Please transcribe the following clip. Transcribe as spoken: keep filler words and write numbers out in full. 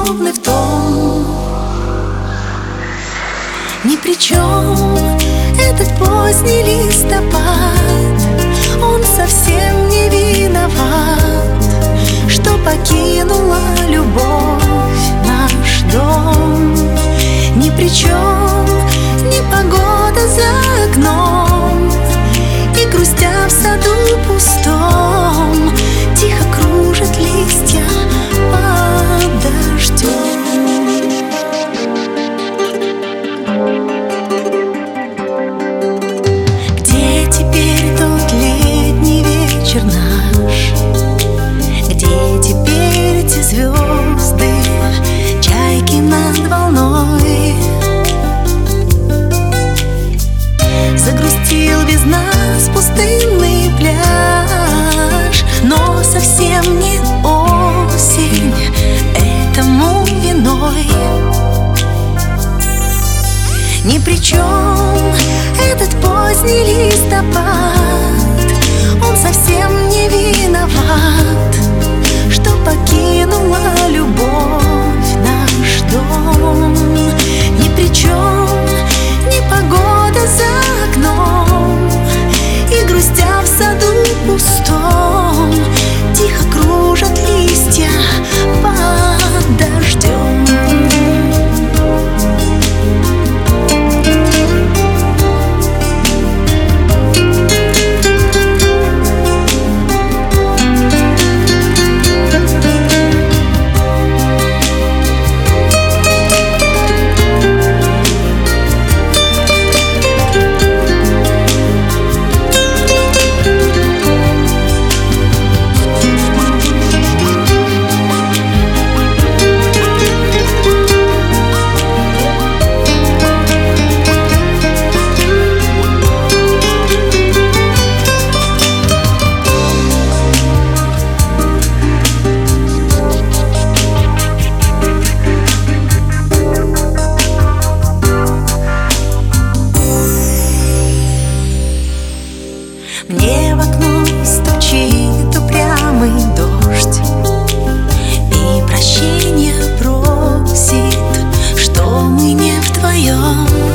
безмолвны в том. Ни при чем этот поздний листопад, он совсем не виноват, что покинула любовь наш дом. Ни при чем непогода за окном, и грустя в саду пустом тихо кружат листья под дождем. Где теперь тот летний вечер наш? Где теперь эти звезды, чайки над волной? Загрустил без нас пустынный пляж, но совсем не осень этому виной. Ни при чем этот поздний листопад, он совсем не виноват, что покинула любовь наш дом. Ни при чем непогода за окном, и грустя в саду пустом тихо кружат листья под дождем. Мне в окно стучит упрямый дождь и прощения просит, что мы не вдвоем.